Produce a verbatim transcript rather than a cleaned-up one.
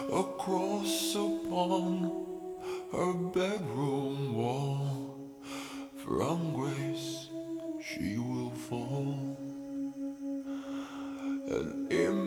across upon her bedroom wall. From grace she will fall, an